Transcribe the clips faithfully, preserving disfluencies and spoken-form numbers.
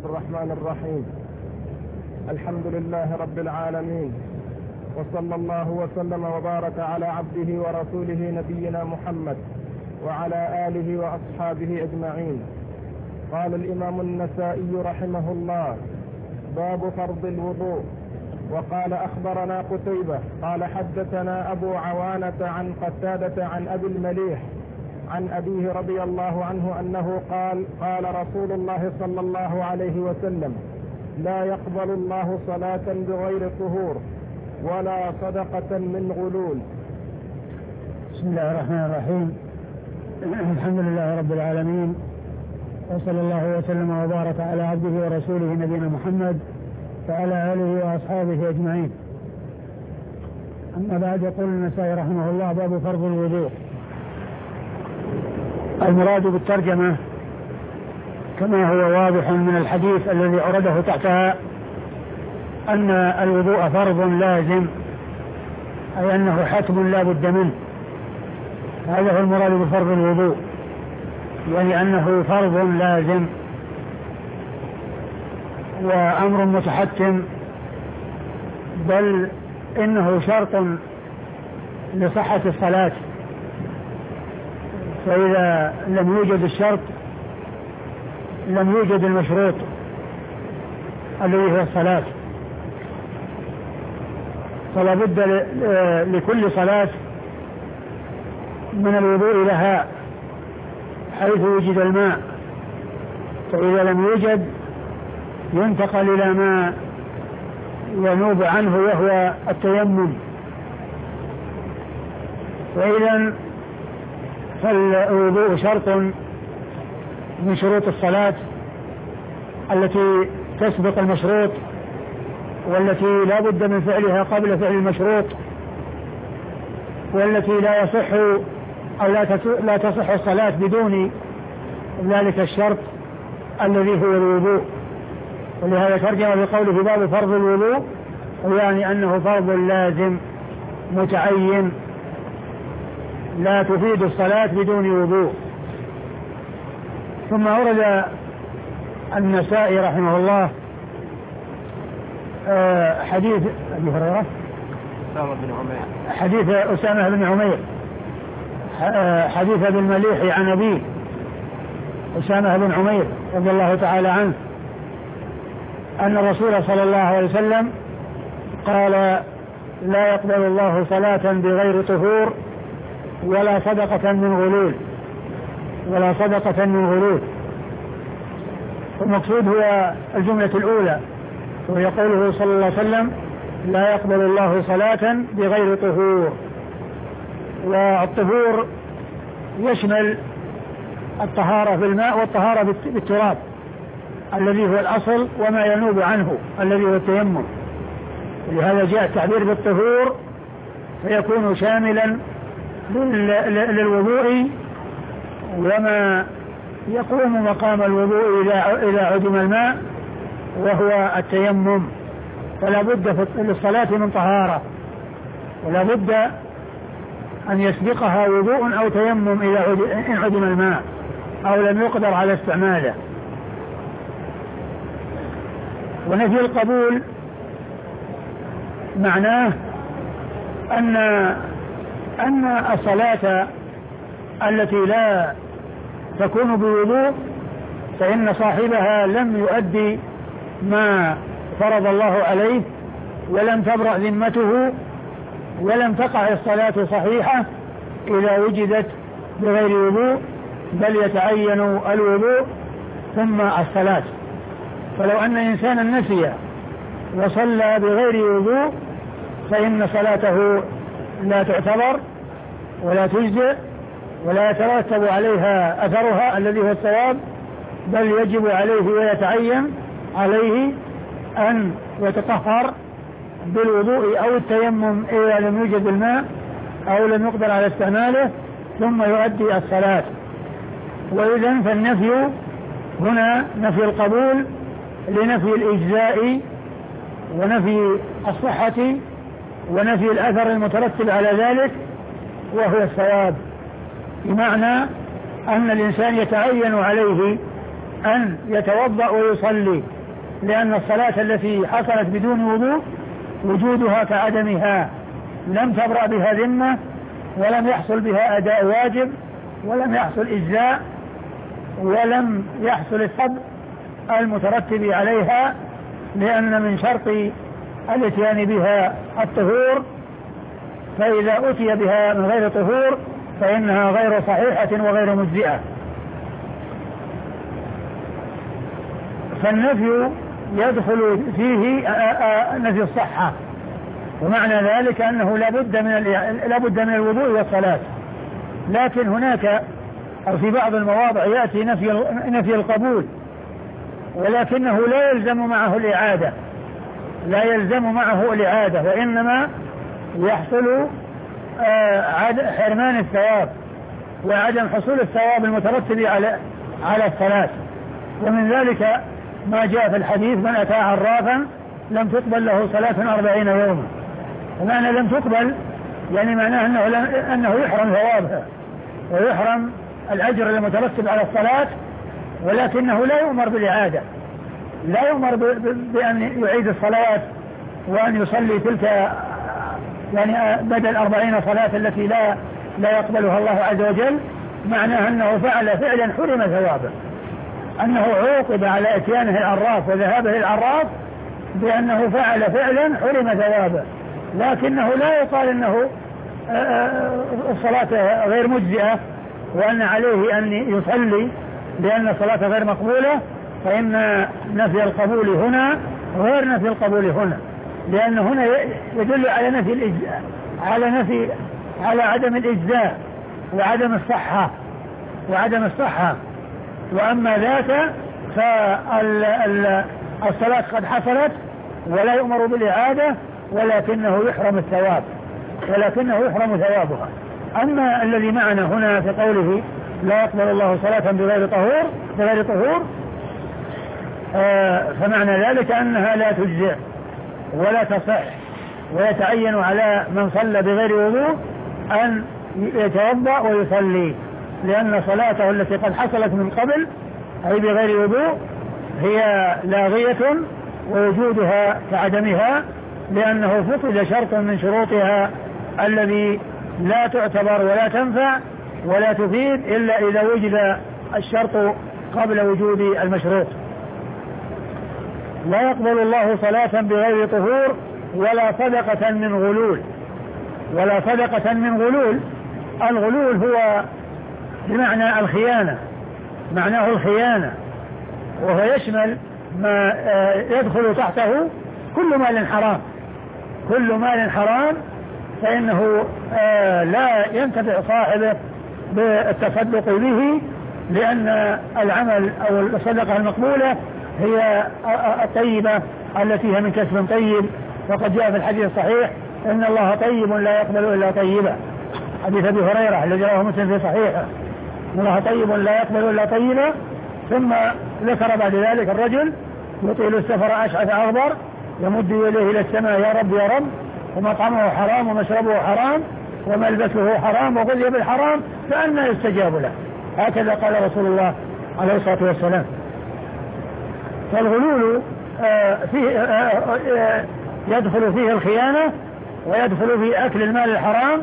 الرحمن الرحيم. الحمد لله رب العالمين، وصلى الله وسلم وبارك على عبده ورسوله نبينا محمد وعلى آله وأصحابه أجمعين. قال الإمام النسائي رحمه الله: باب فرض الوضوء. وقال: أخبرنا قتيبة قال حدثنا أبو عوانة عن قتادة عن أبي المليح عن أبيه رضي الله عنه أنه قال: قال رسول الله صلى الله عليه وسلم: لا يقبل الله صلاة بغير طهور ولا صدقة من غلول. بسم الله الرحمن الرحيم. الحمد لله رب العالمين، وصلى الله وسلم وبارك على عبده ورسوله نبينا محمد وعلى آله وأصحابه أجمعين. أما بعد، يقول النسائي رحمه الله: باب فرض الوضوء. المراد بالترجمة كما هو واضح من الحديث الذي أورده تحتها أن الوضوء فرض لازم، أي أنه حتم لا بد منه. هذا هو المراد بفرض الوضوء، يعني أنه فرض لازم وأمر متحتم، بل إنه شرط لصحة الصلاة. فإذا لم يوجد الشرط لم يوجد المشروط الذي هو الصلاة. فلا بد لكل صلاة من الوضوء لها حيث وجد الماء، فإذا لم يوجد ينتقل إلى ما ينوب عنه وهو التيمم. وإذا فالوضوء شرط من شروط الصلاة التي تسبق المشروط، والتي لا بد من فعلها قبل فعل المشروط، والتي لا يصح أو لا تصح الصلاة بدون ذلك الشرط الذي هو الوضوء. ولهذا ترجم بقوله باب فرض الوضوء، يعني أنه فرض لازم متعين لا تفيد الصلاة بدون وضوء. ثم أورد النسائي رحمه الله حديث أبي هريرة حديث أسامة بن عمير حديث ابن المليح عن أبيه أسامة بن عمير رضي الله تعالى عنه أن الرسول صلى الله عليه وسلم قال: لا يقبل الله صلاة بغير طهور ولا صدقة من غلول ولا صدقة من غلول. والمقصود هو الجملة الأولى، وهي قوله صلى الله عليه وسلم: لا يقبل الله صلاة بغير طهور. والطهور يشمل الطهارة بالماء والطهارة بالتراب الذي هو الأصل وما ينوب عنه الذي هو التيمم. ولهذا جاء التعبير بالطهور فيكون شاملا للوضوء وما يقوم مقام الوضوء إذا عدم الماء وهو التيمم. فلا بد للصلاة من طهارة، ولا بد أن يسبقها وضوء أو تيمم إذا عدم الماء أو لم يقدر على استعماله. ونفي القبول معناه أن أن الصلاة التي لا تكون بوضوء فإن صاحبها لم يؤدي ما فرض الله عليه، ولم تبرأ ذمته، ولم تقع الصلاة صحيحة إذا وجدت بغير وضوء، بل يتعين الوضوء ثم الصلاة. فلو أن إنسانا نسي وصلى بغير وضوء فإن صلاته لا تعتبر ولا تجزئ ولا يترتب عليها أثرها الذي هو الثواب، بل يجب عليه ويتعين عليه أن يتطهر بالوضوء أو التيمم إذا لم يوجد الماء أو لم يقدر على استعماله، ثم يؤدي الصلاة. وإذن فالنفي هنا نفي القبول لنفي الإجزاء ونفي الصحة ونفي الأثر المترتب على ذلك وهو الثواب، بمعنى أن الإنسان يتعين عليه أن يتوضأ ويصلي لأن الصلاة التي حصلت بدون وضوء وجودها كعدمها، لم تبرأ بها ذمة، ولم يحصل بها أداء واجب، ولم يحصل إجزاء، ولم يحصل الصبر المترتب عليها، لأن من شرط الاتيان بها الطهور، فإذا أتي بها من غير طهور فإنها غير صحيحة وغير مجزئة. فالنفي يدخل فيه نفي الصحة، ومعنى ذلك أنه لا بد من لا بد من الوضوء والصلاة. لكن هناك أو في بعض المواضع يأتي نفي نفي القبول، ولكنه لا يلزم معه الإعادة، لا يلزم معه الإعادة، وإنما يحصل حرمان الثواب وعدم حصول الثواب المترتب على على الصلاة. ومن ذلك ما جاء في الحديث: من أتى عرافا لم تقبل له صلاة أربعين يوما. ومعنى لم تقبل يعني معناه أنه, أنه يحرم ثوابها ويحرم الأجر المترتب على الصلاة، ولكنه لا يؤمر بالإعادة، لا يؤمر بأن يعيد الصلوات وأن يصلي تلك يعني بدل أربعين صلاة التي لا لا يقبلها الله عز وجل. معناه أنه فعل فعلا حرم ثوابه، أنه عوقب على إتيانه العراف وذهابه العراف بأنه فعل فعلا حرم ثوابه، لكنه لا يقال أنه الصلاة غير مجزئة وأن عليه أن يصلي لأن الصلاة غير مقبولة. فإن نفي القبول هنا غير نفي القبول هنا، لأن هنا يدل على نفي الإجزاء، على نفي على عدم الإجزاء وعدم الصحة وعدم الصحة. وأما ذاك فالصلاة قد حصلت ولا يؤمر بالإعادة، ولكنه يحرم الثواب ولكنه يحرم ثوابها. أما الذي معنا هنا في قوله لا يقبل الله صلاة بغير طهور بغير طهور آه فمعنى ذلك أنها لا تجزئ ولا تصح، ويتعين على من صلى بغير وضوء أن يتوضأ ويصلي، لأن صلاته التي قد حصلت من قبل أي بغير وضوء هي لاغية ووجودها كعدمها، لأنه فقد شرط من شروطها الذي لا تعتبر ولا تنفع ولا تفيد إلا إذا وجد الشرط قبل وجود المشروط. لا يقبل الله صلاة بغير طهور ولا صدقة من غلول ولا صدقة من غلول. الغلول هو بمعنى الخيانة، معناه الخيانة، وهو يشمل ما يدخل تحته كل مال حرام. كل مال حرام فإنه لا ينتفع صاحبه بالتصدق به، لأن العمل أو الصدقة المقبولة هي الطيبة التي هي من كسب طيب. وقد جاء في الحديث الصحيح: إن الله طيب لا يقبل إلا طيبا، حديث أبي هريرة الذي رواه مسلم في صحيحه: إن الله طيب لا يقبل إلا طيبا. ثم ذكر بعد ذلك الرجل يطيل السفر أشعث أغبر يمد يديه إلى السماء: يا رب يا رب، ومطعمه حرام ومشربه حرام وملبسه حرام وغذي بالحرام، فأنى يستجاب له. هكذا قال رسول الله عليه الصلاة والسلام. فالغلول آه فيه آه آه يدخل فيه الخيانة، ويدخل فيه أكل المال الحرام،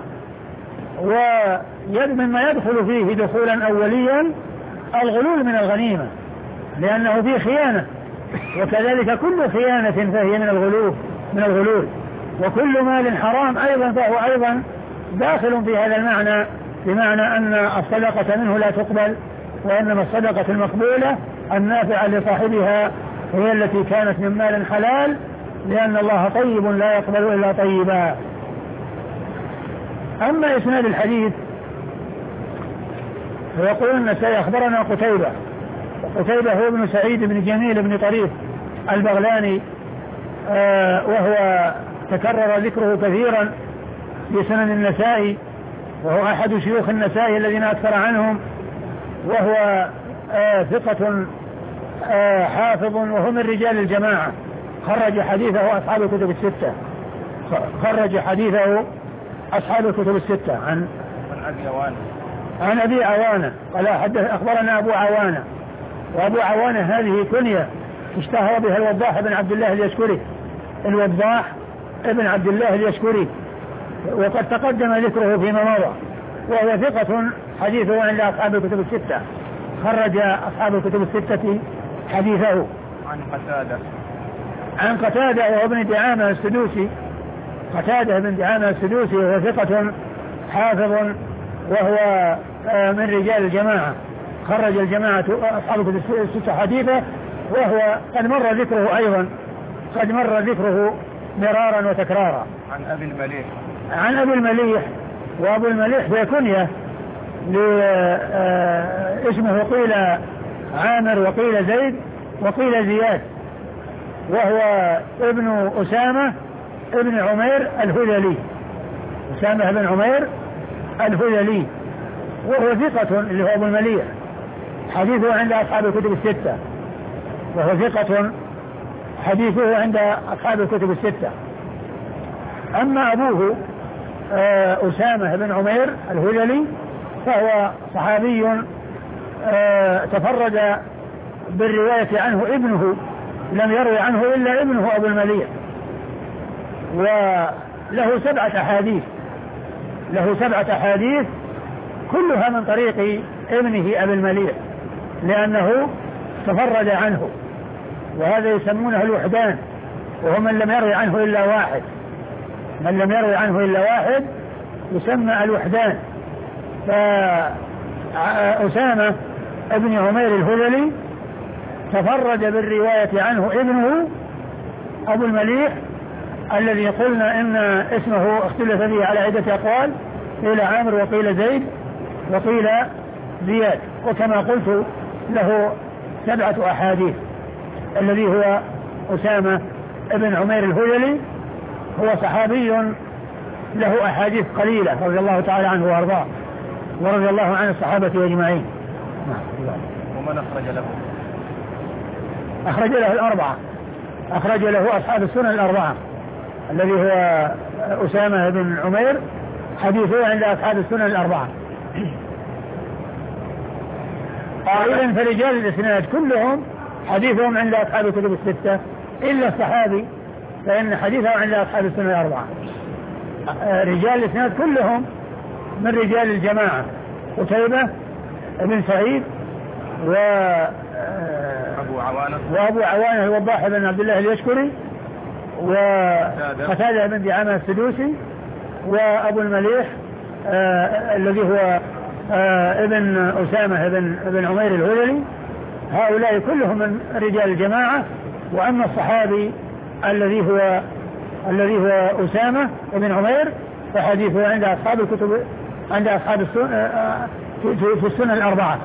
ومما يدخل فيه دخولا أوليا الغلول من الغنيمة، لأنه فيه خيانة، وكذلك كل خيانة فهي من الغلول من الغلول وكل مال حرام أيضا فهو أيضا داخل في هذا المعنى، بمعنى أن الصدقة منه لا تقبل، وإنما الصدقة المقبولة النافعة لصاحبها هي التي كانت من مال حلال، لأن الله طيب لا يقبل إلا طيبا. أما إسناد الحديث فيقول النسائي: أخبرنا قتيبة، وقتيبة هو ابن سعيد بن جميل بن طريف البغلاني، آه وهو تكرر ذكره كثيرا في سنن النسائي، وهو أحد شيوخ النسائي الذين أكثر عنهم، وهو آه ثقة آه حافظ، وهو من رجال الجماعة، خرج حديثه أصحاب الكتب الستة خرج حديثه أصحاب الكتب الستة عن أبي عوانة عن أبي عوانة قال حدث أخبرنا أبو عوانة. وأبو عوانة هذه كنية اشتهر بها الوضاح بن عبد الله اليشكري، الوضاح ابن عبد الله اليشكري، وقد تقدم ذكره فيما مضى، وهو ثقة حديثه عند أصحاب الكتب الستة، خرج أصحاب الكتب الستة حديثه. عن قتادة عن قتادة وهو ابن دعامة السدوسي، قتادة بن دعامة السدوسي وهو ثقة حافظ، وهو من رجال الجماعة، خرج الجماعة أصحاب الكتب الستة حديثه، وهو قد مر ذكره أيضا، قد مر ذكره مرارا وتكرارا. عن أبي المليح عن أبي المليح، وأبو المليح في كنية اسمه قيل عامر وقيل زيد وقيل زياد، وهو ابن أسامة ابن عمير الهذلي، أسامة بن عمير الهذلي، وهو ثقة اللي هو أبو المليح، حديثه عند أصحاب الكتب الستة، وهو ثقة حديثه عند أصحاب الكتب الستة. أما أبوه أسامة بن عمير الهذلي فهو صحابي تفرد بالرواية عنه ابنه، لم يروي عنه إلا ابنه أبو المليح، وله سبعة أحاديث، له سبعة أحاديث كلها من طريق ابنه أبي المليح، لأنه تفرد عنه، وهذا يسمونه الوحدان، وهو من لم يروي عنه إلا واحد، من لم يروي عنه إلا واحد يسمى الوحدان. فأسامة ابن عمير الهذلي تفرد بالرواية عنه ابنه أبو المليح، الذي قلنا إن اسمه اختلف فيه على عدة أقوال، قيل عامر وقيل زيد وقيل زياد، وكما قلت له سبعة أحاديث. الذي هو أسامة ابن عمير الهذلي هو صحابي له أحاديث قليلة رضي الله تعالى عنه وأرضاه، ورضي الله عن الصحابة أجمعين. ومن أخرج له؟ أخرج له الأربعة، أخرج له أصحاب السنن الأربعة، الذي هو أسامة بن عمير حديثه عند أصحاب السنن الأربعة. قائلا فرجال الإسناد كلهم حديثهم عند أصحاب الكتب الستة إلا الصحابي، فإن حديثه عند أصحاب السنن الأربعة. رجال الإسناد كلهم من رجال الجماعة، قتيبة بن سعيد و أبو عوانة وأبو عوانة الوضاح بن عبد الله اليشكري، وقتادة بن دعامة السدوسي، وأبو المليح آه الذي هو آه ابن أسامة بن, بن عمير الهذلي. هؤلاء كلهم من رجال الجماعة. وأما الصحابي الذي هو الذي هو أسامة بن عمير فحديثه عند أصحاب الكتب عند أصحاب السنة في, في السنة الأربعة.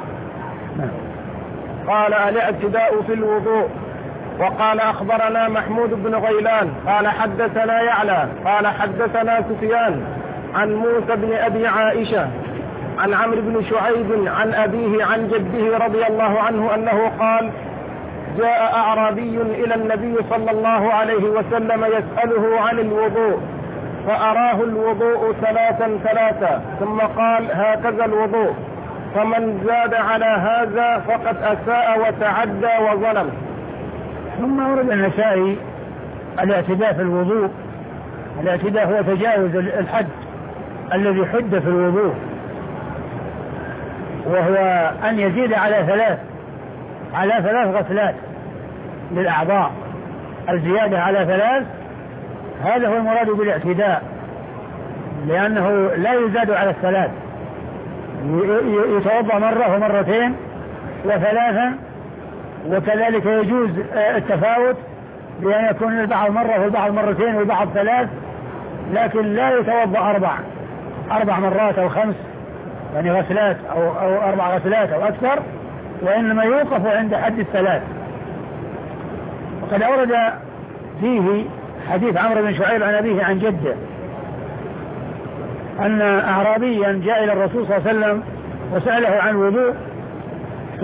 قال الاعتداء في الوضوء. وقال أخبرنا محمود بن غيلان قال حدثنا يعلى قال حدثنا سفيان عن موسى بن أبي عائشة عن عمرو بن شعيب عن أبيه عن جده رضي الله عنه أنه قال: جاء أعرابي إلى النبي صلى الله عليه وسلم يسأله عن الوضوء، فأراه الوضوء ثلاثا ثلاثا ثم قال: هكذا الوضوء، فمن زاد على هذا فقد أساء وتعدى وظلم. ثم ورد النسائي الاعتداء في الوضوء. الاعتداء هو تجاوز الحد الذي حد في الوضوء، وهو أن يزيد على ثلاث على ثلاث غسلات للأعضاء. الزيادة على ثلاث هذا هو المراد بالاعتداء، لأنه لا يزاد على الثلاث، يتوضأ مرة ومرتين وثلاثا، وكذلك يجوز التفاوت بأن يكون البعض مرة والبعض مرتين والبعض ثلاث، لكن لا يتوضأ أربع أربع مرات أو خمس يعني غسلات أو, أو أربع غسلات أو أكثر، وإنما يوقف عند حد الثلاث. وقد أورد فيه حديث عمرو بن شعيب عن أبيه عن جده أن أعرابيا جاء إلى الرسول صلى الله عليه وسلم وسأله عن وضوء ف...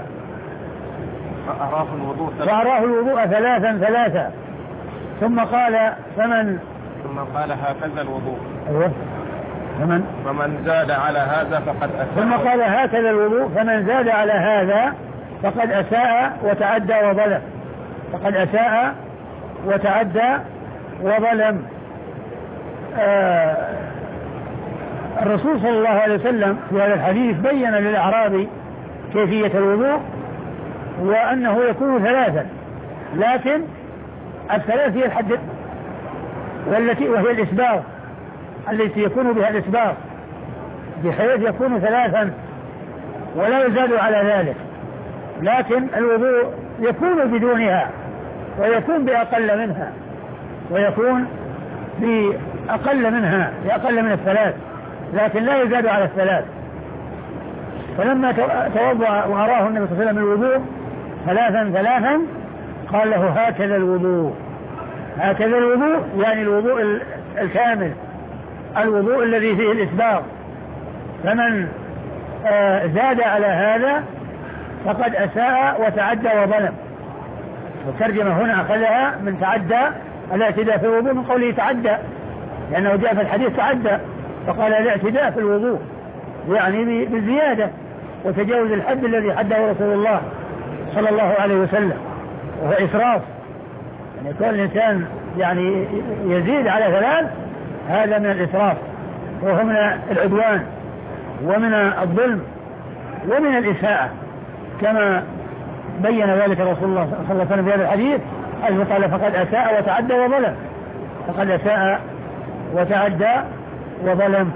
فأراه الوضوء فأراه الوضوء ثلاثا ثلاثا ثم قال: فمن ثم قال: هكذا الوضوء. أيوه. فمن فمن زاد على هذا فقد أساء. ثم قال: هكذا الوضوء، فمن زاد على هذا فقد أساء وتعدى وظلم. فقد أساء وتعدى وظلم. آه الرسول صلى الله عليه وسلم في هذا الحديث بين للأعرابي كيفية الوضوء وأنه يكون ثلاثا، لكن الثلاث هي الحد والتي وهي الإسباغ التي يكون بها الإسباغ، بحيث يكون ثلاثا ولا يزاد على ذلك، لكن الوضوء يكون بدونها ويكون بأقل منها ويكون بأقل منها بأقل من الثلاث، لكن لا يزاد على الثلاث. فلما توضأ وأراه النبي صلى الله عليه وسلم الوضوء ثلاثا ثلاثا قال له هكذا الوضوء، هكذا الوضوء يعني الوضوء الكامل، الوضوء الذي فيه الإسباغ. فمن آه زاد على هذا فقد أساء وتعدى وظلم. والترجمة هنا أخذها من تعدى الاعتداء في الوضوء من قوله تعدى، لأنه جاء في الحديث تعدى فقال الاعتداء في الوضوء يعني بالزيادة وتجاوز الحد الذي حده رسول الله صلى الله عليه وسلم، وهو إسراف. يعني كل الإنسان يعني يزيد على ثلاث هذا من الإسراف، وهو من العدوان ومن الظلم ومن الإساءة، كما بين ذلك رسول الله صلى الله عليه وسلم في هذا الحديث حيث قال فقد أساء وتعدى وظلم، فقد أساء وتعدى وظلم.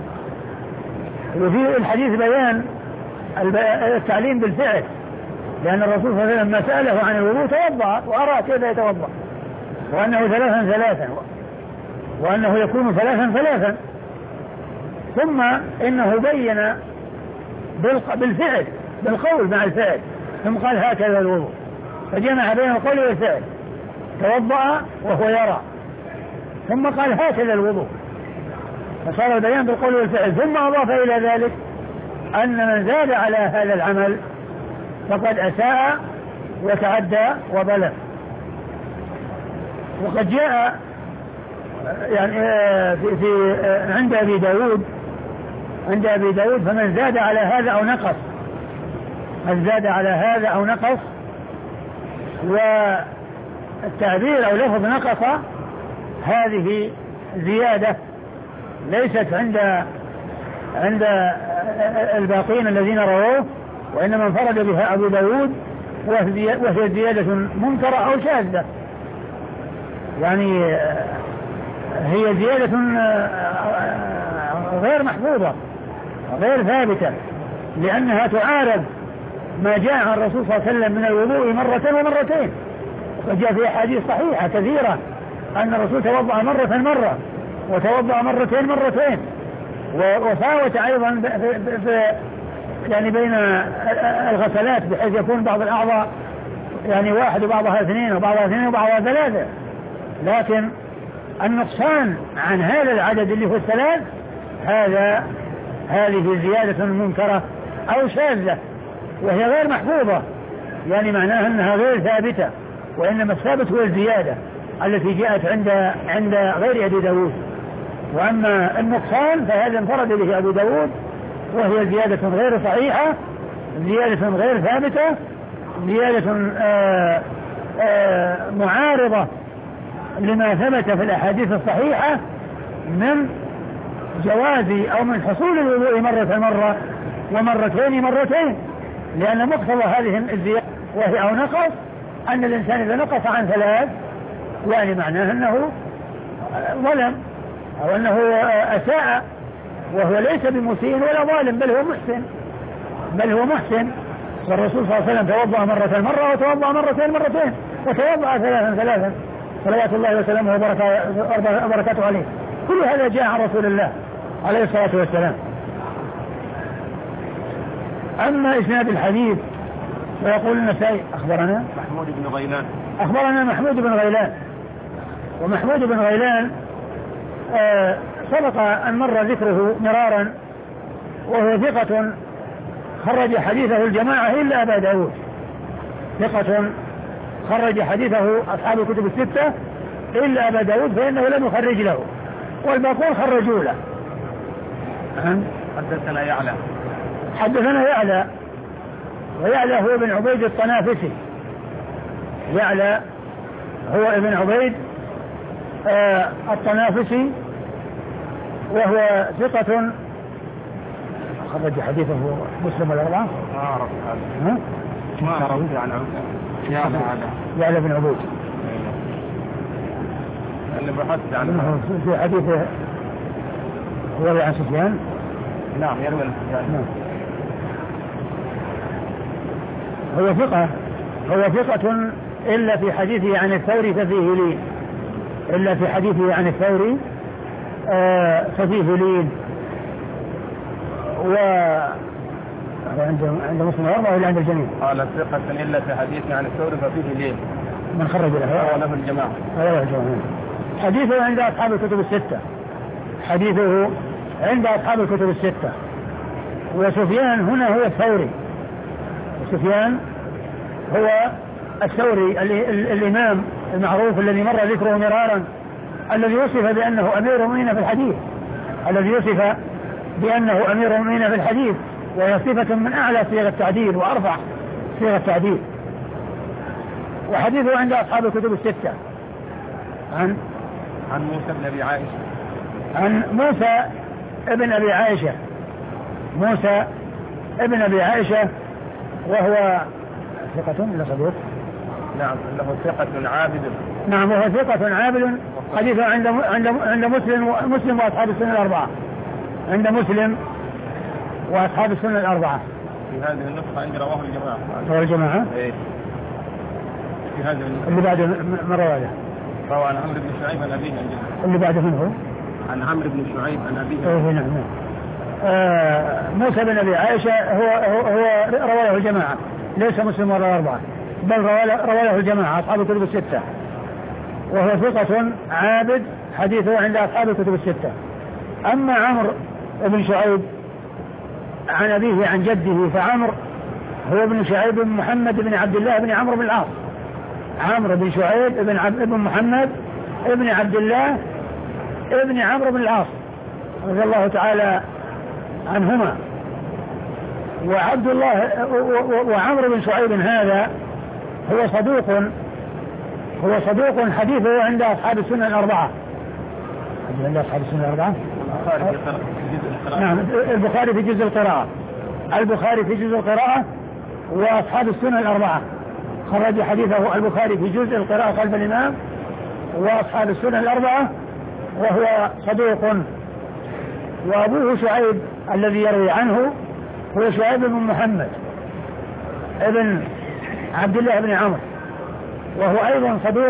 وفي الحديث بيان التعليم بالفعل، لأن الرسول صلى الله عليه وسلم ما سأله عن الوضوء توضأ وأرى كيف يتوضأ، وأنه ثلاثا ثلاثا وأنه يكون ثلاثا ثلاثا، ثم إنه بين بالفعل بالقول مع الفعل، ثم قال هكذا الوضوء، فجمع بين القول والفعل، توضأ وهو يرى، ثم قال هكذا الوضوء، فصار البيان بالقول والفعل. ثم أضاف إلى ذلك أن من زاد على هذا العمل فقد أساء وتعدى وظلم. وقد جاء يعني في, في عند أبي داود عند أبي داود فمن زاد على هذا أو نقص، من زاد على هذا أو نقص، والتعبير أو لفظ نقص هذه زيادة ليست عند عند الباقين الذين رووه، وإنما انفرد بها أبو داود، وهي زيادة منكرة أو شاذة، يعني هي زيادة غير محفوظة غير ثابتة، لأنها تعارض ما جاء عن الرسول صلى الله عليه وسلم من الوضوء مرة ومرتين، وجاء في أحاديث صحيحة كثيرة أن الرسول توضأ مرة مرة وتوضأ مرتين مرتين، وفاوت أيضا يعني بين الغسلات بحيث يكون بعض الأعضاء يعني واحد وبعضها اثنين وبعضها اثنين وبعضها ثلاثة، لكن النقصان عن هذا العدد اللي هو الثلاث هذا هذه زيادة منكرة أو شاذة، وهي غير محفوظة، يعني معناها أنها غير ثابتة، وإنما الثابت هو الزيادة التي جاءت عند عند غير أبي داود. وأما النقصان فهذا انفرد به أبو داود، وهي زيادة غير صحيحة، زيادة غير ثابتة، زيادة آآ آآ معارضة لما ثبت في الأحاديث الصحيحة من جواز أو من حصول الوضوء مرة مرة ومرتين مرتين، لأن مقتضى هذه الزيادة وهي أو نقص أن الإنسان إذا نقص عن ثلاث يعني معناه أنه ظلم أو أنه أساء، وهو ليس بمسيء ولا ظالم، بل هو محسن بل هو محسن والرسول صلى الله عليه وسلم توضأ مرة مرة وتوضأ مرتين مرتين وتوضأ ثلاثا ثلاثا صلوات الله وسلامه وبركاته عليه. كل هذا جاء عن رسول الله عليه الصلاة والسلام. أما إسناد الحديث فيقول النسائي أخبرنا محمود بن غيلان أخبرنا محمود بن غيلان ومحمود بن غيلان آه سبق أن مر ذكره مرارا، وهو ثقة خرج حديثه الجماعة إلا أبا داود، ثقة خرج حديثه أصحاب الكتب الستة إلا أبا داود فإنه لم يخرج له، والباقون خرجوا له. حدثنا يعلى حدثنا يعلى ويعلى هو بن عبيد الطنافسي يعلى هو ابن عبيد آه الطنافسي، وهو ثقة خرج حديثه مسلم والأربعة. ما أعرف هذا، ما أعرف عن يعلى هذا يعلى بن عبيد اللي بحثت عنه في حديثه روي عن سفيان. نعم يروي عن سفيان. هو ثقة هو ثقة إلا في حديثه عن الثوري ففيه لين إلا في حديثه عن الثوري آه ففيه لين. و عند عند مسلم والأربعة ولا عند الجميع؟ قال ثقة إلا في حديثه عن الثوري ففيه لين. من خرج له؟ وله الجماعة. وله الجماعة. حديثه عند أصحاب الكتب الستة حديثه عند أصحاب الكتب الستة. وسفيان هنا هو الثوري، سفيان هو الثوري الإمام المعروف الذي مر ذكره مرارا، الذي وصف بأنه أمير المؤمنين في الحديث الذي وصف بأنه أمير المؤمنين في الحديث وهي صفة من أعلى صيغ التعديل وأرفع صيغ التعديل. وحديثه عند أصحاب الكتب الستة عن عن موسى بن أبي عائشة عن موسى ابن أبي عائشة موسى ابن أبي عائشة وهو ثقة ولا صدوق؟ نعم له ثقة عابد. نعم وهو ثقة عابد. حديثه عند عند عند مسلم مسلم وأصحاب السنة الأربعة عند مسلم وأصحاب السنة الأربعة. في هذه النسخة عند رواه الجماعة. رواه الجماعة. إيه. في هذه اللي بعده من رواية. روى عن عمرو بن شعيب عن أبيه. اللي بعده من هو؟ عن عمرو بن شعيب عن أبيه. إيه نعم. آه موسى بن أبي عائشة هو هو, هو رواه الجماعة ليس مسلم ولا الأربعة بل رواه الجماعة أصحاب الكتب الستة، وهو ثقة عابد حديثه عند أصحاب الكتب الستة. أما عمرو بن شعيب عن أبيه عن جده فعمرو هو ابن شعيب بن محمد بن عبد الله بن عمرو بن العاص. عمرو بن شعيب بن عبد ابن محمد ابن عبد الله ابن عمرو بن العاص رضي الله تعالى عنهما. وعبد الله وعمرو بن شعيب هذا هو صدوق هو صدوق حديثه عند أصحاب السنة الأربعة. عند أصحاب السنة الأربعة. نعم البخاري في جزء القراءة البخاري في جزء القراءة وأصحاب السنة الأربعة خرج حديثه البخاري في جزء القراءة خلف الإمام وأصحاب السنة الأربعة، وهو صدوق. وأبوه شعيب الذي يروي عنه هو شعيب بن محمد ابن عبد الله بن عمرو، وهو أيضا صدوق.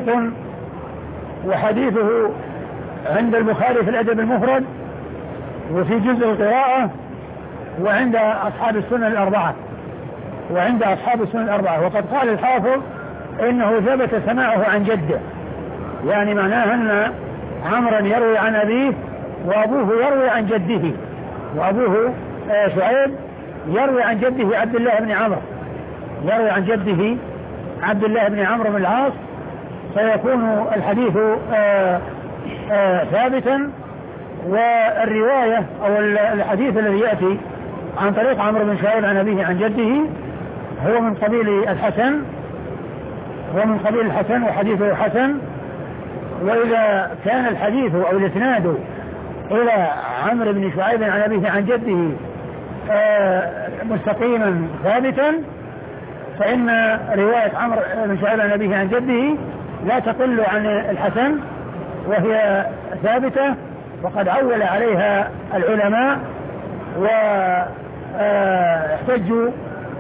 وحديثه عند البخاري في الأدب المفرد وفي جزء القراءة وعند أصحاب السنة الأربعة وعند أصحاب السنة الأربعة. وقد قال الحافظ إنه ثبت سماعه عن جده، يعني معناه أن عمرا يروي عن أبيه وأبوه يروي عن جده، وأبوه شعيب يروي عن جده عبد الله بن عمرو يروي عن جده عبد الله بن عمرو بن العاص، فيكون الحديث آآ آآ ثابتا. والرواية أو الحديث الذي يأتي عن طريق عمرو بن شعيب عن أبيه عن جده هو من قبيل الحسن هو من قبيل الحسن وحديثه حسن. وإذا كان الحديث أو الإسناد إلى عمرو بن شعيب عن أبيه عن جده مستقيما ثابتا فإن رواية عمرو بن شعيب عن أبيه عن جده لا تقل عن الحسن وهي ثابتة، وقد عول عليها العلماء واحتجوا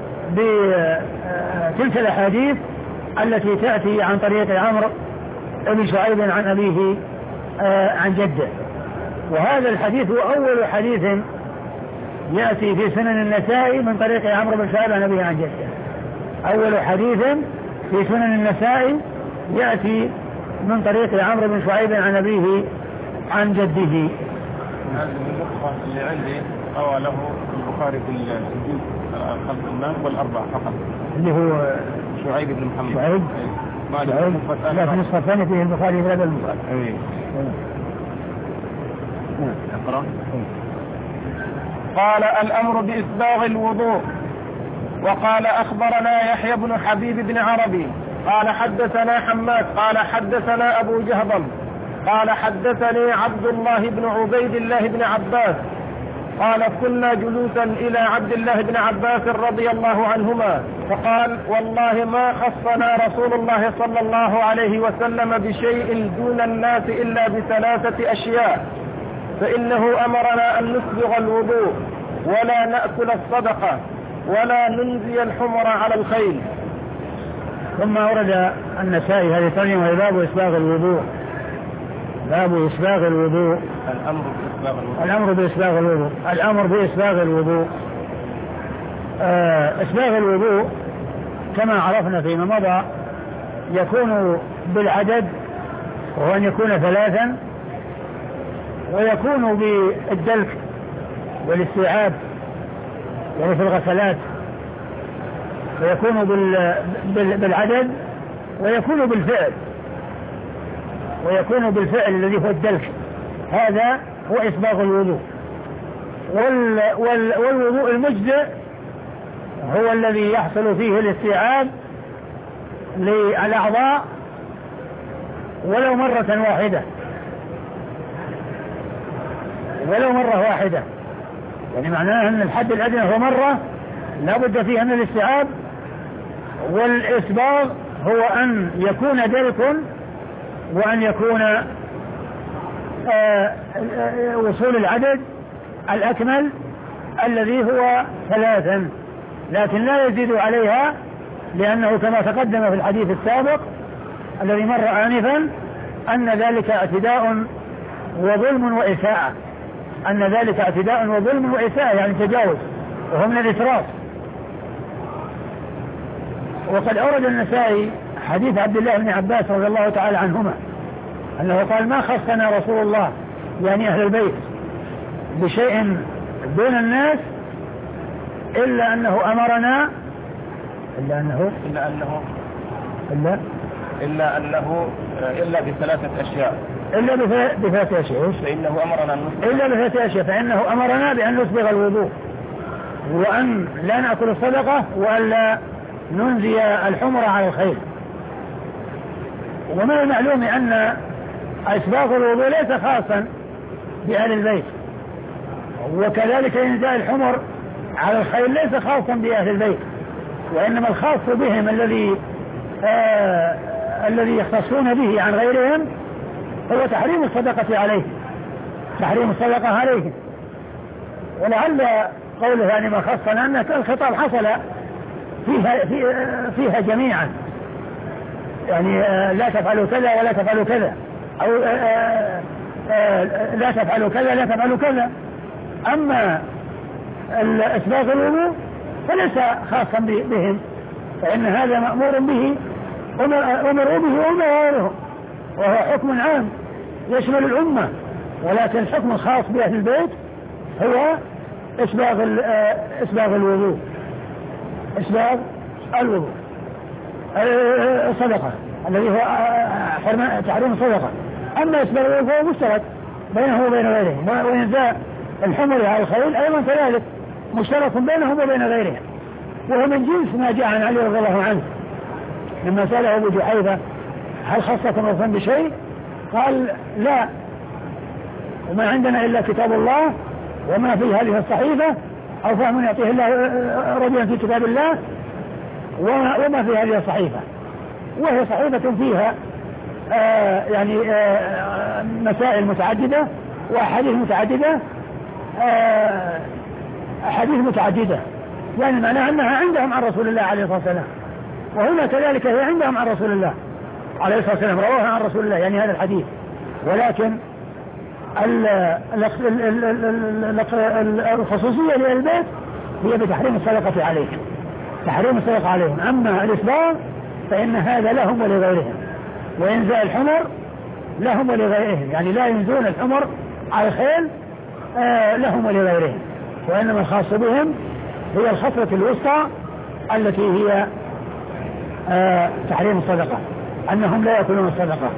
بتلك الأحاديث التي تأتي عن طريق عمرو بن شعيب عن أبيه عن جده. وهذا الحديث هو أول حديث يأتي في سنن النسائي من طريق عمرو بن شعيب عن أبيه عن جده. أول حديث في سنن النسائي يأتي من طريق عمرو بن شعيب عن أبيه عن جده. هذه النقطة اللي عندي روى له البخاري في الجزء خمس الإمام والأربعة فقط اللي هو شعيب بن محمد. شعيب ما له لا في النسخة الثانية فيه البخاري في هذا المفرد. أي. اقرأ. قال الأمر بإسباغ الوضوء. وقال أخبرنا يحيى بن حبيب بن عربي قال حدثنا حماد قال حدثنا أبو جهضم قال حدثني عبد الله بن عبيد الله بن عباس قال كنا جلوسا إلى عبد الله بن عباس رضي الله عنهما فقال والله ما خصنا رسول الله صلى الله عليه وسلم بشيء دون الناس إلا بثلاثة أشياء، فإنه أمرنا أن نسبغ الوضوء ولا نأكل الصدقة ولا ننزي الحمر على الخيل. ثم أورد النسائي هذه الترجمة وهي باب إسباغ الوضوء. باب إسباغ الوضوء، الأمر بإسباغ الوضوء الأمر بإسباغ الوضوء الأمر بإسباغ الوضوء آه إسباغ الوضوء كما عرفنا فيما مضى يكون بالعدد، وهو أن يكون ثلاثا، ويكون بالدلك والاستيعاب يعني في الغسلات، ويكون بالعدد، ويكون بالفعل ويكون بالفعل الذي هو الدلك. هذا هو إسباغ الوضوء. وال وال والوضوء المجزئ هو الذي يحصل فيه الاستيعاب للأعضاء ولو مرة واحدة ولو مرة واحدة يعني معناه أن الحد الأدنى هو مرة لا بد فيها من الاستيعاب. والإسباغ هو أن يكون دلك وأن يكون آه وصول العدد الأكمل الذي هو ثلاثا، لكن لا يزيد عليها، لأنه كما تقدم في الحديث السابق الذي مر آنفا أن ذلك اعتداء وظلم وإساءة أن ذلك اعتداء وظلم وإساءة يعني تجاوز، وهو من الإسراف. وقد أورد النسائي حديث عبد الله بن عباس رضي الله تعالى عنهما أنه قال ما خصنا رسول الله يعني أهل البيت بشيء دون الناس إلا أنه أمرنا إلا أنه إلا أنه إلا إلا أنه إلا بثلاثة أشياء إلا بثلاثة أشياء فإنه أمرنا أن نسبغ إلا بثلاثة أشياء فإنه أمرنا بأن نسبغ الوضوء، وأن لا نأكل الصدقة، وأن لا ننزي الحمر على الخيل. ومن المعلوم أن إسباغ الوضوء ليس خاصا بأهل البيت، وكذلك إنزاء الحمر على الخيل ليس خاصا بأهل البيت، وإنما الخاص بهم الذي آه الذي يختصون به عن غيرهم هو تحريم الصدقة عليه تحريم الصدقة عليه. ولعل قوله يعني ما خصنا أن الخطاب حصل فيها, فيها جميعا، يعني آه لا تفعلوا كذا ولا تفعلوا كذا، أو آه آه لا تفعلوا كذا لا تفعلوا كذا. أما إسباغ الوضوء فليس خاصا بهم، فإن هذا مأمور به أمروا به وما غيرهم، وهو حكم عام يشمل الأمة، ولكن الحكم الخاص بأهل البيت هو إسباغ إسباغ الوضوء إسباغ الوضوء الصدقة الذي هو تحريم الصدقة. أما إسباغ الوضوء فهو مشترك بينه وبين غيرهم، وإنزاء الحمر على الخيل أيضا كذلك مشترك بينهم وبين غيرهم، وهو من جنس ما جاء عن علي رضي الله عنه لما سأله أبو جحيفة هل خصكم الرسول بشيء؟ قال لا، وما عندنا إلا كتاب الله وما في هذه الصحيفة أو فهم يعطيه الله رجلا في كتاب الله وما في هذه الصحيفة، وهي صحيفة فيها آه يعني آه مسائل متعددة وأحاديث متعددة آه أحاديث متعددة، يعني معناها أنها عندهم عن رسول الله عليه الصلاة والسلام، وهنا كذلك هي عندهم عن رسول الله عليه الصلاة والسلام، رواها عن رسول الله يعني هذا الحديث. ولكن الخصوصية للبيت هي بتحريم الصدقة عليهم تحريم الصدقة عليهم. أما الإسباغ فإن هذا لهم ولغيرهم، وإنزاء الحمر لهم ولغيرهم، يعني لا ينزون الحمر على الخيل آه لهم ولغيرهم، وإنما الخاص بهم هي الخصلة الوسطى التي هي آه تحريم الصدقة، أنهم لا يأكلون الصدقة.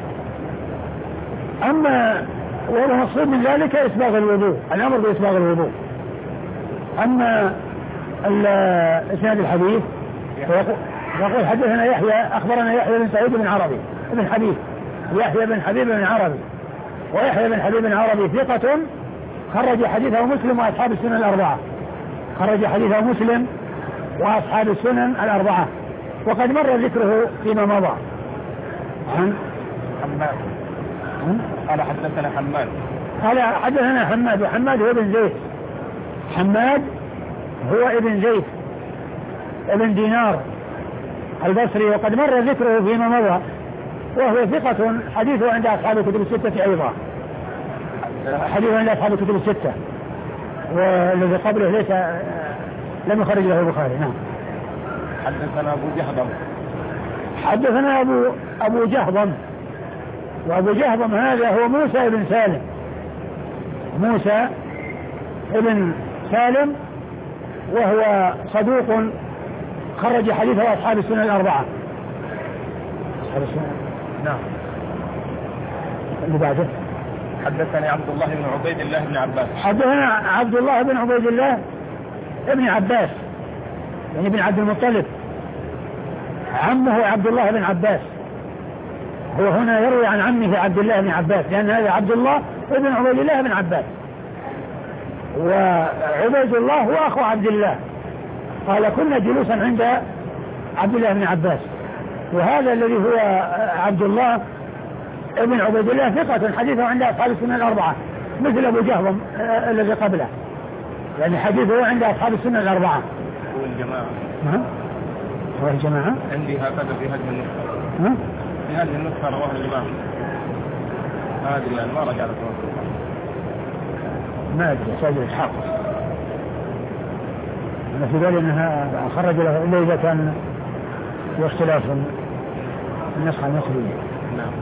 أما والمقصود من ذلك إسباغ الوضوء، الأمر بإسباغ الوضوء. أما إسناد الحديث يقول حدثنا يحيى أخبرنا يحيى بن سعيد بن عربي بن حبيب يحيى بن حبيب بن عربي ويحيى بن حبيب بن عربي ثقة خرج حديثه مسلم وأصحاب السنن الأربعة خرج حديثه مسلم وأصحاب السنن الأربعة وقد مر ذكره فيما مضى. عن حماد قال حدثنا حماد قال حدثنا حماد وحماد هو ابن زيد حماد هو ابن زيد ابن دينار البصري وقد مر ذكره فيما مضى وهو ثقة حديثه عند أصحاب الكتب الستة أيضا حديثه عند أصحاب الكتب الستة والذي قبله ليس لم يخرج له البخاري. نعم. حدثنا أبو جهضم حدثنا أبو أبو جهضم وأبو جهضم هذا هو موسى بن سالم موسى بن سالم وهو صدوق خرج حديثه أصحاب السنن الأربعة. أصحاب السنن. نعم. اللي بعده حدثني عبد الله بن عبيد الله بن عباس حدثنا عبد الله بن عبيد الله ابن عباس يعني ابن عبد المطلب عمه عبد الله بن عباس هو هنا يروي عن عمه عبد الله بن عباس لأن هذا عبد الله ابن عبيد الله بن عباس وعبيد الله هو أخو عبد الله قال كنا جلوسا عند عبد الله بن عباس وهذا الذي هو عبد الله ابن عبيد الله ثقة حديثه عند أصحاب السنن الأربعة مثل أبو جهضم آه الذي قبله يعني حديثه عند أصحاب السنن الأربعة. والجماعة ها؟ هو الجماعة عندي هكذا في هذه النسخة ها؟ في هذه النسخة رواه الجماعة هذه الآن ما رجعت ما أدري سيد الحق أنا في بالي أنها خرج له إلا إذا كان واختلاف النسخة المصرية. نعم.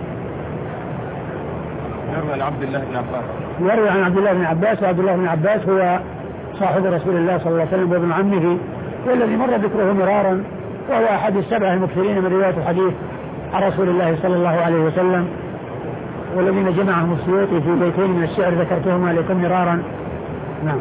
يروي عن عبد الله بن عباس يروي عن عبد الله بن عباس وعبد الله بن عباس هو صاحب رسول الله صلى الله عليه وسلم وابن عمه والذي مر ذكره مرارا وهو أحد السبع المكثرين من رواية الحديث عن رسول الله صلى الله عليه وسلم والذين جمعهم السيوطي في بيتين من الشعر ذكرتهما لكم مرارا. نعم.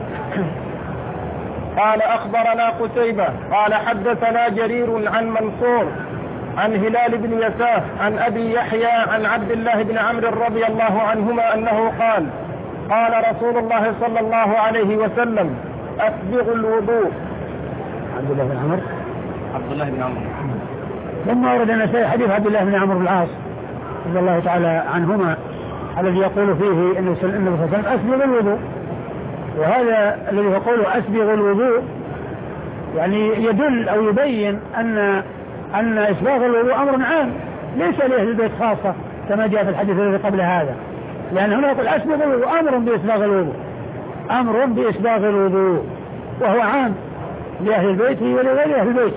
قال أخبرنا قتيبة قال حدثنا جرير عن منصور عن هلال بن يساف عن أبي يحيى عن عبد الله بن عمرو رضي الله عنهما أنه قال قال رسول الله صلى الله عليه وسلم أسبغ الوضوء. عبد الله بن عمرو عبد الله بن عمرو ثم ورد النسائي حديث عبد الله بن عمرو بن العاص رضي الله تعالى عنهما الذي يقول فيه أنه صلى الله عليه وسلم أسبغ الوضوء وهذا الذي يقول أسبغ الوضوء يعني يدل أو يبين أن أن إسباغ الوضوء أمر عام ليس لأهل البيت خاصة كما جاء في الحديث الذي قبل هذا لأن هنا يقول أسبغ الوضوء أمر بإسباغ الوضوء أمر بإسباغ الوضوء وهو عام لأهل البيت ولغير أهل البيت.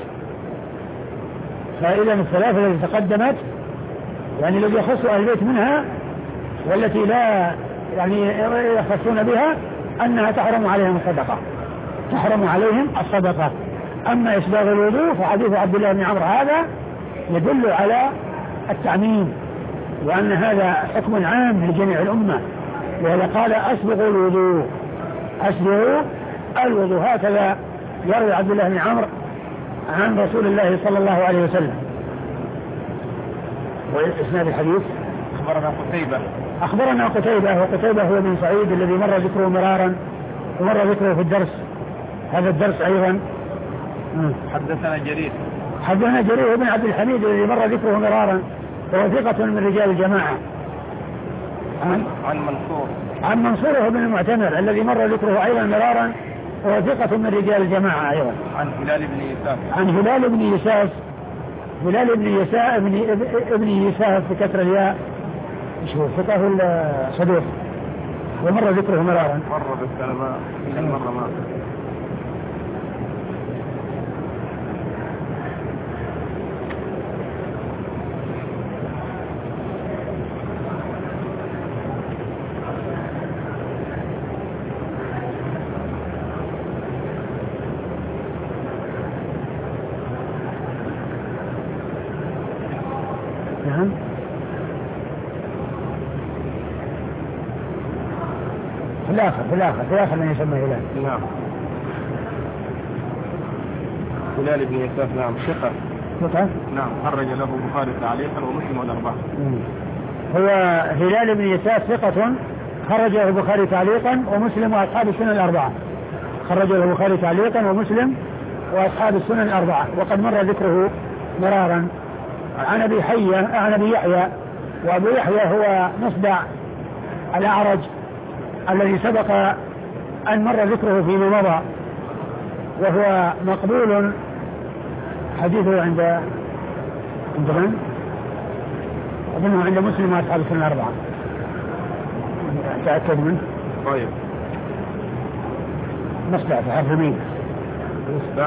فإذا الثلاثة التي تقدمت يعني الذي يخص أهل البيت منها والتي لا يعني يخصون بها أنها تحرم عليهم الصدقة تحرم عليهم الصدقة. أما إسباغ الوضوء فحديث عبد الله بن عمرو هذا يدل على التعميم وأن هذا حكم عام لجميع الأمة وهذا قال أسبغ الوضوء أسبغ الوضوء هكذا يروي عبد الله بن عمرو عن رسول الله صلى الله عليه وسلم. وإسناد الحديث أخبرنا قتيبة أخبرنا قتيبة وقتيبة هو بن سعيد الذي مر ذكره مرارا ومر ذكره في الدرس هذا الدرس أيضا. حدثنا جرير حدثنا جرير بن عبد الحميد الذي مر ذكره مرارا وهو ثقة من رجال الجماعة. عن, عن منصور عن منصور بن المعتمر الذي مر ذكره أيضا مرارا وهو ثقة من رجال الجماعة أيضا. عن هلال بن يساف عن هلال بن يساف هلال بن يساف ابن, ابن يساف بكسر الياء شو ثقة الصدوق ومر ذكره مرارا مر بالسلامة من مرة ما نعم. في الآخر في الآخر في الآخر من يسمى هلال. نعم. هلال بن يساف نعم ثقة ثقة؟ نعم خرج له البخاري تعليقا ومسلم والأربعة. هو هلال بن يساف ثقة خرج له البخاري تعليقا ومسلم وأصحاب السنن الأربعة. خرج له البخاري تعليقا ومسلم وأصحاب السنن الأربعة، وقد مر ذكره مرارا. عن أبي حية عن أبي يحيى، وأبو يحيى هو مصدع الأعرج الذي سبق أن مر ذكره فيما مضى، وهو مقبول حديثه عند عند من؟ أظنه عند مسلم وأصحاب السنن الأربعة. تأكد منه. طيب. مصدع في حرف الميم. مصدع.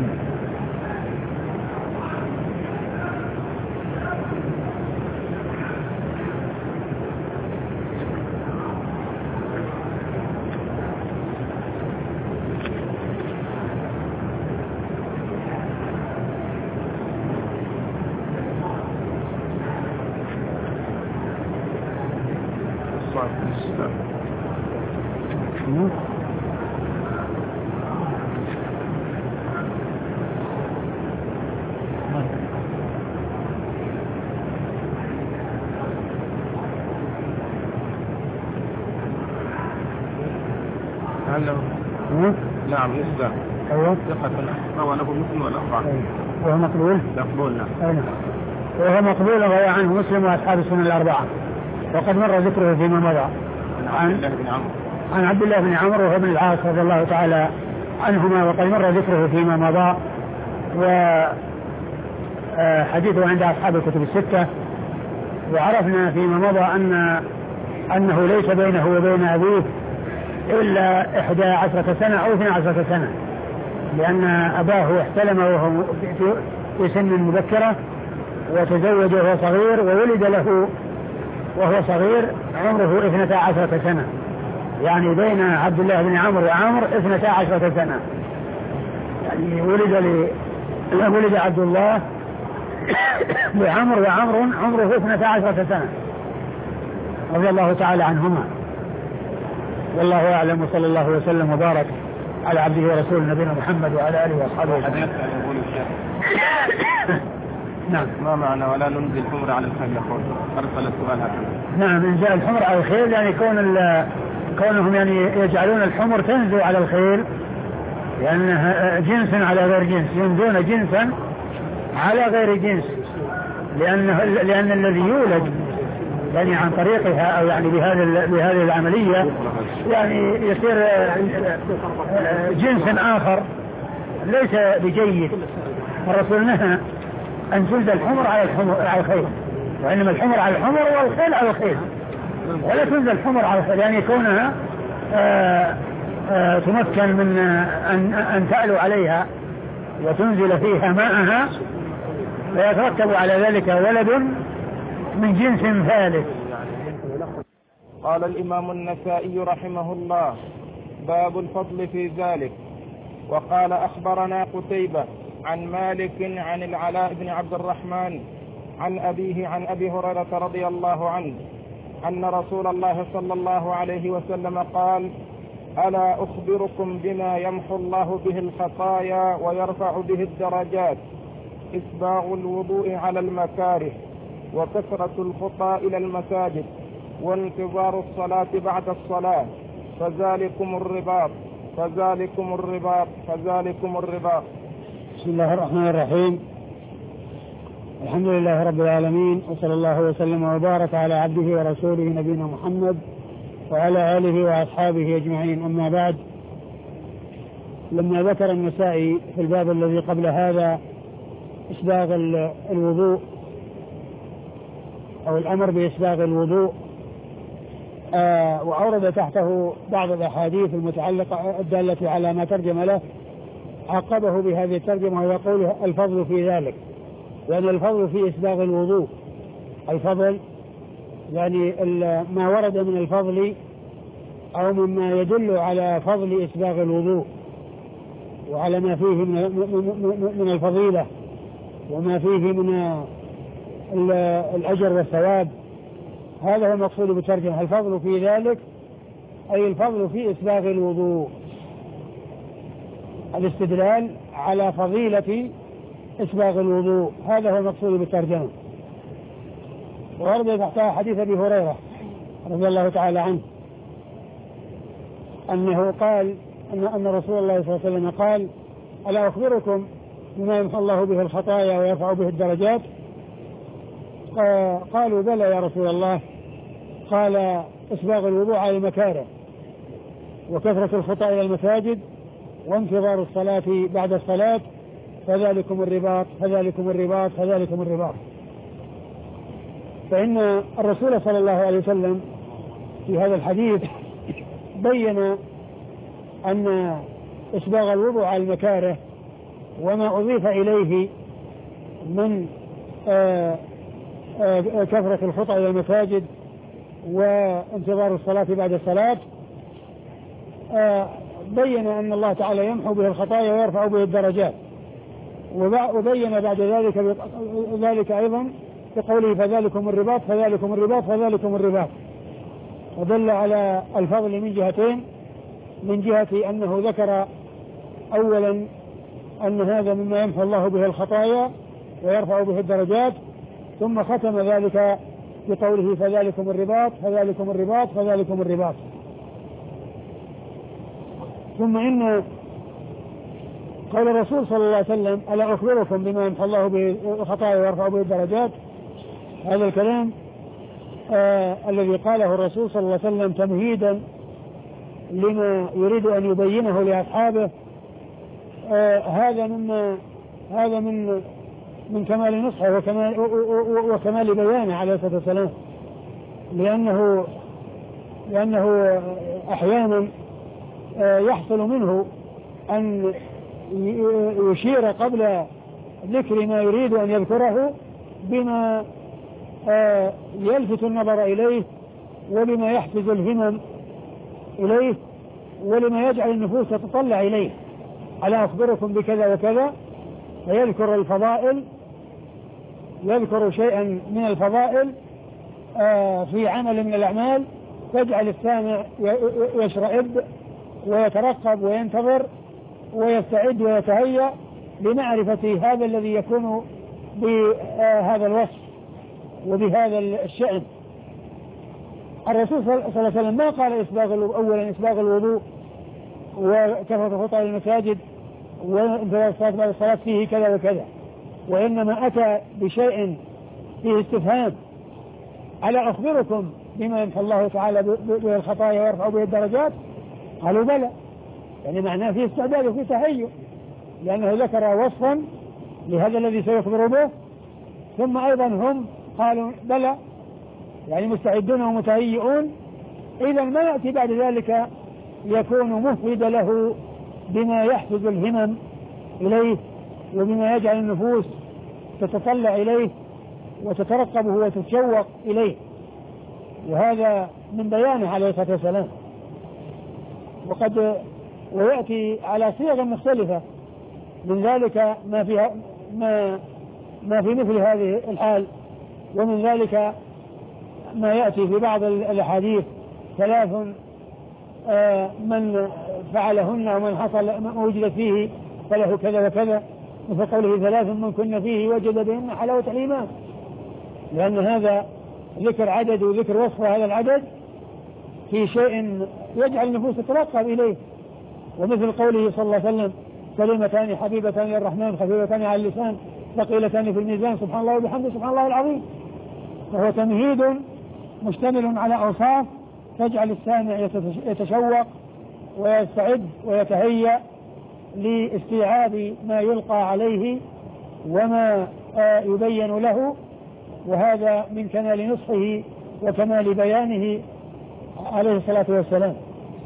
نعم نسبة. أيوة. ثقة روى له مسلم والأربعة. وهو مقبول. مقبول نعم. أيوة. وهو مقبول روى عنه مسلم وأصحاب السنن الأربعة، وقد مر ذكره فيما مضى. عن عبد الله بن عمرو. عن عبد الله بن عمرو وابن العاص رضي الله تعالى عنهما، وقد مر ذكره فيما مضى، وحديثه عند أصحاب الكتب الستة. وعرفنا فيما مضى أن أنه ليس بينه وبين أبيه إلا إحدى عشرة سنة أو اثنى عشرة سنة، لأن أباه احتلم وهو في سن مبكرة، وتزوج وهو صغير، وولد له وهو صغير عمره اثنتا عشرة سنة، يعني بين عبد الله بن عمرو وعمر اثنتا عشرة سنة. يعني ولد ل... ولد عبد الله لعمر وعمر عمره اثنتا عشرة سنة رضي الله تعالى عنهما. والله أعلم، وصلى الله وسلم وبارك على عبده ورسوله نبينا محمد وعلى آله وأصحابه أجمعين. نعم. ما معنى ولا ننزل الحمر على الخيل؟ يقول أرسل السؤال هكذا. نعم، إنزال الحمر على الخيل يعني كون كونهم يعني يجعلون الحمر تنزل على الخيل، لأنها جنس على غير جنس، ينزلون جنسا على غير جنس، لأنه لأن الذي يولد يعني عن طريقها أو يعني بهذه بهذه العملية يعني يصير جنس آخر ليس بجيد. الرسول نهى أن تنزل الحمر على الحمر على الخيل، وإنما الحمر على الحمر والخيل على الخيل، ولا تنزل الحمر على الخيل، يعني كونها آآ آآ تمكن من أن أن تعلو عليها وتنزل فيها ماءها، ويترتب على ذلك ولد من جنس ثالث. قال الإمام النسائي رحمه الله: باب الفضل في ذلك. وقال أخبرنا قتيبة عن مالك عن العلاء بن عبد الرحمن عن أبيه عن أبي هريرة رضي الله عنه أن رسول الله صلى الله عليه وسلم قال: ألا أخبركم بما يمحو الله به الخطايا ويرفع به الدرجات؟ إسباغ الوضوء على المكاره، وكثرة الخطى إلى المساجد، وانتظار الصلاة بعد الصلاة، فذلكم الرباط فذلكم الرباط فذلكم الرباط. بسم الله الرحمن الرحيم. الحمد لله رب العالمين، وصلى الله وسلم وبارك على عبده ورسوله نبينا محمد وعلى آله وأصحابه أجمعين. أما بعد، لما ذكر النسائي في الباب الذي قبل هذا إسباغ الوضوء أو الأمر بإسباغ الوضوء، آه وأورد تحته بعض الأحاديث المتعلقة الدالة على ما ترجم له، عقبه بهذه الترجمة ويقول الفضل في ذلك، لأن الفضل في إسباغ الوضوء، الفضل يعني ما ورد من الفضل أو مما يدل على فضل إسباغ الوضوء وعلى ما فيه من من الفضيلة وما فيه من الأجر والثواب. هذا هو المقصود بالترجمة، الفضل في ذلك أي الفضل في إسباغ الوضوء، الاستدلال على فضيلة إسباغ الوضوء. هذا هو المقصود بالترجمة. وورد تحتها حديث أبي هريرة رضي الله تعالى عنه أنه قال أن, أن رسول الله صلى الله عليه وسلم قال: ألا أخبركم بما يمحو الله به الخطايا ويرفع به الدرجات؟ قالوا: بلى يا رسول الله. قال: إسباغ الوضوء على المكاره، وكثرة الخطى إلى المساجد، وانتظار الصلاة بعد الصلاة، فذلكم الرباط فذلكم الرباط فذلكم الرباط. فإن الرسول صلى الله عليه وسلم في هذا الحديث بين أن إسباغ الوضوء على المكاره وما أضيف إليه من آآ آآ كثرة الخطى إلى المساجد وانتظار الصلاة بعد الصلاة، بين أن الله تعالى يمحو به الخطايا ويرفع به الدرجات. وبين بعد ذلك ذلك أيضا بقوله: فذلكم الرباط فذلكم الرباط فذلكم الرباط. ودل على الفضل من جهتين: من جهة أنه ذكر أولا أن هذا مما يمحو الله به الخطايا ويرفع به الدرجات، ثم ختم ذلك بقوله: فذلكم الرباط فذلكم الرباط فذلكم الرباط. ثم إن قول الرسول صلى الله عليه وسلم: ألا أخبركم بما يمحو الله به الخطايا ويرفع به الدرجات، هذا الكلام آه الذي قاله الرسول صلى الله عليه وسلم تمهيدا لما يريد أن يبينه لأصحابه. آه هذا مما هذا من من كمال نصحه وكمال, وكمال بيانه عليه الصلاة والسلام، لأنه لأنه أحيانا آه يحصل منه أن يشير قبل ذكر ما يريد أن يذكره بما آه يلفت النظر إليه ولما يحفز الهمم إليه ولما يجعل النفوس تتطلع إليه. ألا أخبركم بكذا وكذا، فيذكر الفضائل، يذكر شيئا من الفضائل آه في عمل من الأعمال، تجعل السامع يشرئب ويترقب وينتظر ويستعد ويتهيأ لمعرفة هذا الذي يكون بهذا الوصف وبهذا الشأن. الرسول صلى الله عليه وسلم ما قال إسباغ أولا إسباغ الوضوء وكثرة الخطى إلى المساجد وانتظار الصلاة بعد الصلاة فيه كذا وكذا، وإنما أتى بشيء فيه استفهام: ألا أخبركم بما يمحو الله تعالى به الخطايا ويرفع به الدرجات؟ قالوا: بلى. يعني معناه فيه استعداد وفيه تهيؤ، لأنه ذكر وصفا لهذا الذي سيخبر به، ثم أيضا هم قالوا: بلى، يعني مستعدون ومتهيئون. إذا ما يأتي بعد ذلك يكون مفرد له بما يحفز الهمم إليه وبما يجعل النفوس تتطلع إليه وتترقبه وتتشوق إليه، وهذا من بيانه عليه الصلاة والسلام. وقد ويأتي على صيغ مختلفة من ذلك ما فيها ما ما في مثل هذه الحال، ومن ذلك ما يأتي في بعض الأحاديث: ثلاث آه من فعلهن ومن حصل ما وجد فيه فله كذا وكذا، مثل قوله: ثلاث من كن فيه وجد بهن حلاوة الإيمان، لأن هذا ذكر عدد وذكر وصف هذا العدد في شيء يجعل النفوس تترقب إليه. ومثل قوله صلى الله عليه وسلم: كلمتان حبيبتان للرحمن خفيفتان على اللسان ثقيلتان في الميزان سبحان الله وبحمده سبحان الله العظيم. فهو تمهيد مشتمل على أوصاف تجعل السامع يتشوق ويستعد ويتهيأ لاستيعاب ما يلقى عليه وما يبين له، وهذا من كمال نصحه وكمال بيانه عليه الصلاة والسلام.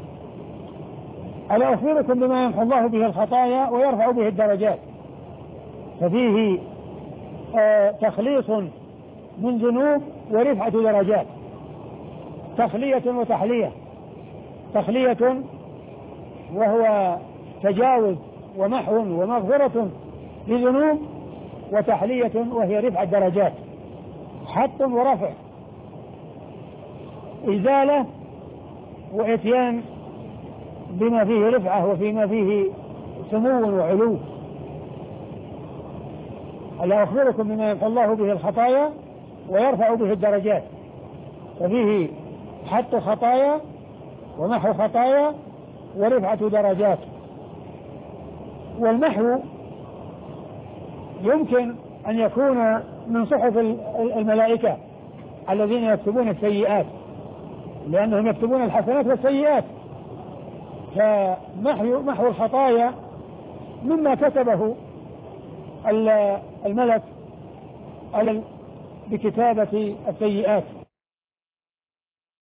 ألا أخبركم بما يمحو الله به الخطايا ويرفع به الدرجات، ففيه آه تخليص من ذنوب ورفعة درجات، تخلية وتحلية. تخلية وهو تجاوز ومحو ومغفرة لذنوب، وتحلية وهي رفع الدرجات، حط ورفع، إزالة وإتيان بما فيه رفعة وفيما فيه سمو وعلو. ألا أخبركم بما يمحو الله به الخطايا ويرفع به الدرجات؟ ففيه حط خطايا ومحو خطايا ورفعة درجات. والمحو يمكن أن يكون من صحف الملائكة الذين يكتبون السيئات، لأنهم يكتبون الحسنات والسيئات، فمحو محو الخطايا مما كتبه الملك بكتابة السيئات.